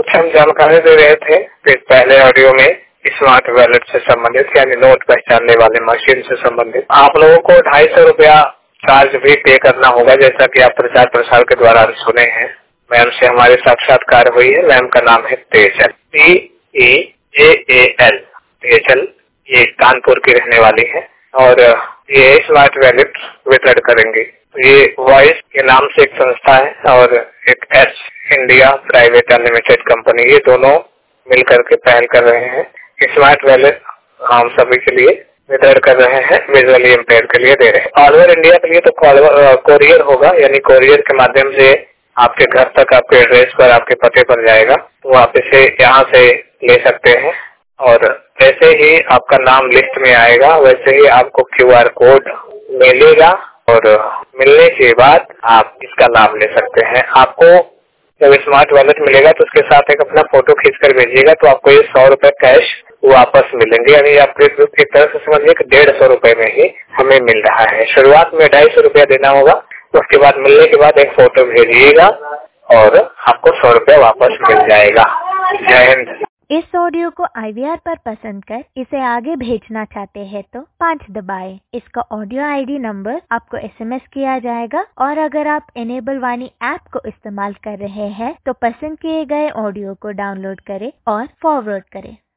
कुछ हम जानकारी दे रहे थे फिर पहले ऑडियो में स्मार्ट वॉलेट से संबंधित यानी नोट पहचानने वाले मशीन से संबंधित आप लोगों को 250 रुपया चार्ज भी पे करना होगा, जैसा कि आप प्रचार प्रसार के द्वारा सुने हैं। मैम से हमारे साक्षात्कार हुई है। मैम का नाम है तेजल, TEJAL तेजल। ये कानपुर की रहने वाली है और ये स्मार्ट वॉलेट वितरण करेंगे। ये वॉइस के नाम से एक संस्था है और एक H India private unlimited company, ये दोनों मिलकर के पहल कर रहे हैं। स्मार्ट वॉलेट हम सभी के लिए वितरण कर रहे हैं, विजुअली इम्पेयर के लिए दे रहे हैं। ऑल ओवर इंडिया के लिए तो कोरियर होगा, यानी कोरियर के माध्यम से आपके घर तक आपके एड्रेस पर आपके पते पर जाएगा, तो आप इसे यहाँ से ले सकते हैं। और जैसे ही आपका नाम लिस्ट में आएगा वैसे ही आपको QR कोड मिलेगा और मिलने के बाद आप इसका लाभ ले सकते हैं। आपको जब स्मार्ट वॉलेट मिलेगा तो उसके साथ एक अपना फोटो खींच कर भेजिएगा, तो आपको ये 100 रुपए कैश वापस मिलेंगे, यानी आपको एक तरह से समझिए कि 150 रुपए में ही हमें मिल रहा है। शुरुआत में 250 रुपया देना होगा, उसके बाद मिलने के बाद एक फोटो भेजिएगा और आपको 100 रुपया वापस मिल जाएगा। जय हिंद। इस ऑडियो को IVR पर पसंद कर इसे आगे भेजना चाहते हैं तो 5 दबाएं। इसका ऑडियो ID नंबर आपको SMS किया जाएगा और अगर आप इनेबल वाणी ऐप को इस्तेमाल कर रहे हैं तो पसंद किए गए ऑडियो को डाउनलोड करें और फॉरवर्ड करें।